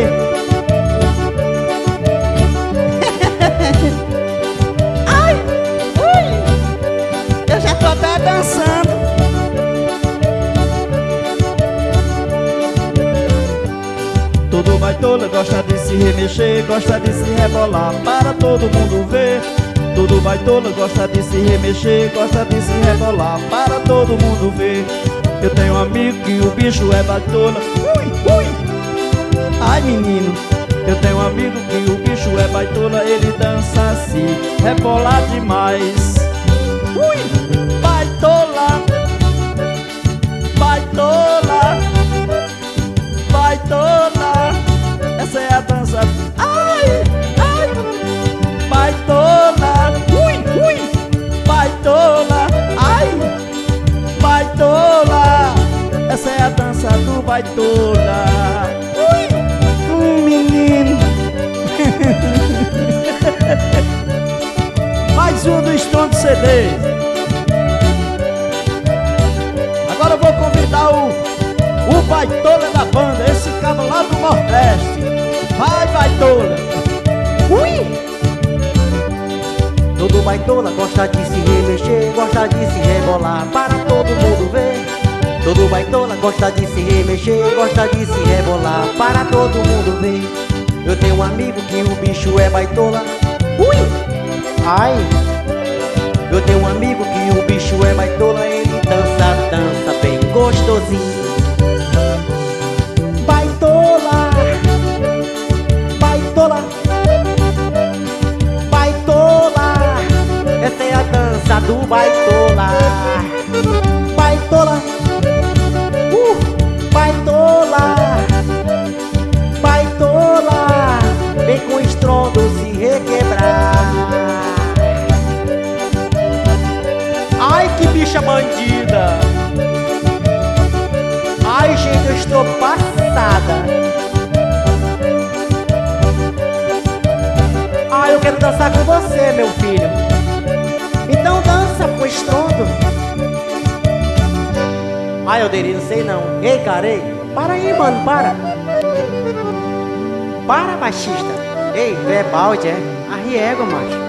Ai, ui, eu já tô até dançando. Todo baitola gosta de se remexer, gosta de se rebolar para todo mundo ver. Todo baitola gosta de se remexer, gosta de se rebolar para todo mundo ver. Eu tenho um amigo que o bicho é baitola. Ui, ui. Ai menino, eu tenho um amigo que o bicho é baitola. Ele dança assim, rebola demais. Ui, baitola, baitola, baitola. Essa é a dança. Ai, ai, baitola. Ui, ui, baitola. Ai, baitola. Essa é a dança do baitola. Ui, menino. Mais um do Stone CD. Agora eu vou convidar o baitola da banda, esse cara lá do Nordeste. Vai, baitola. Ui! Todo baitola gosta de se remexer, gosta de se rebolar para todo mundo ver. Todo baitola gosta de se remexer, gosta de se rebolar para todo mundo ver. Eu tenho um amigo que o bicho é baitola. Ui! Ai! Eu tenho um amigo que o bicho é baitola. Ele dança, dança bem gostosinho. Baitola, baitola, baitola. Essa é a dança do baitola. Baitola, baitola, baitola. Vem com estrondo se requebrar. Ai, que bicha bandida. Ai, gente, eu estou passada. Ai, eu quero dançar com você, meu filho. Então dança com estrondo. Ai, eu não sei não. Ei, cara, ei. Para aí, mano, para. Para, machista. Ei, tu é balde, é? Arriego, macho.